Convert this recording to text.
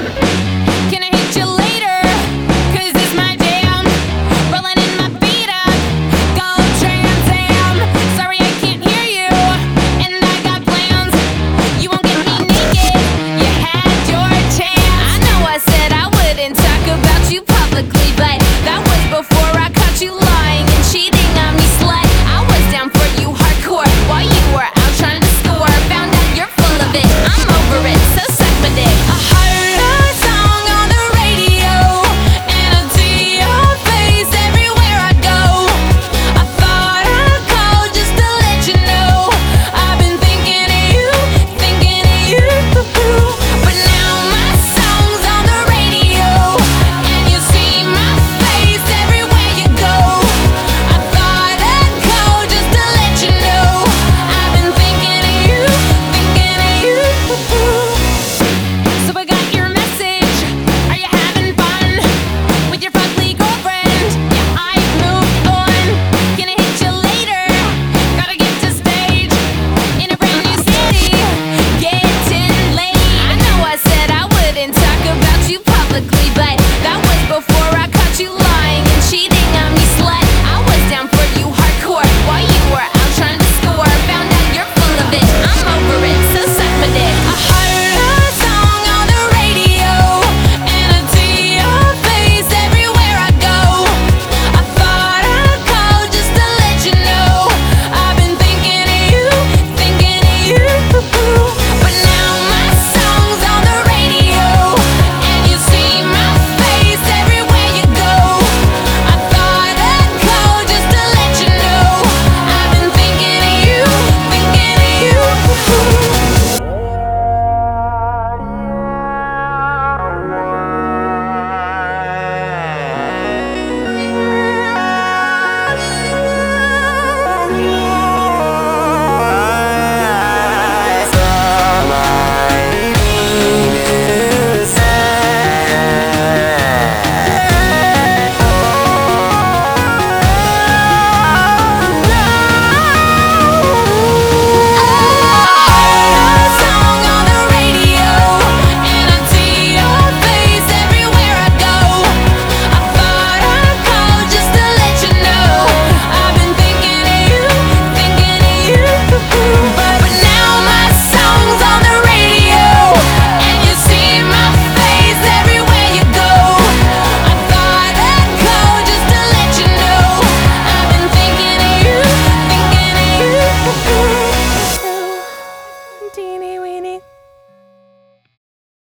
Can I hit you later? 'Cause it's my jam. Rolling in my beat up, go Trans Am. Sorry I can't hear you, and I got plans. You won't get me naked, you had your chance. I know I said I wouldn't talk about you publicly, but that was before I caught you lying and cheating on me, slut. I was down for you hardcore while you were out trying to score. Found out you're full of it, I'm over it, so suck my dick. I heard a song on the radio, and I'd see your face everywhere I go. I thought I'd call just to let you know I've been thinking of you, thinking of you. But now my song's on the radio, and you see my face everywhere you go. I thought I'd call just to let you know I've been thinking of you, thinking of you. So I got your message. Are you having fun with your fugly girlfriend? Yeah, I've moved on. Can I hit you later? Gotta get to stage in a brand new city. Getting late. I know I said I wouldn't talk about you publicly, but that was before I caught you lying and cheating on me, slut. I was down for you hardcore while you were out trying to score. Found out you're full of it, I'm over it, so suck my dick. I heard a song on the radio, and I'd see your face everywhere I go. I thought I'd call just to let you know I've been thinking of you, thinking of you. But now my song's on the radio, and you see my face everywhere you go. I thought I'd call just to let you know I've been thinking of you, thinking of you. Teeny weeny.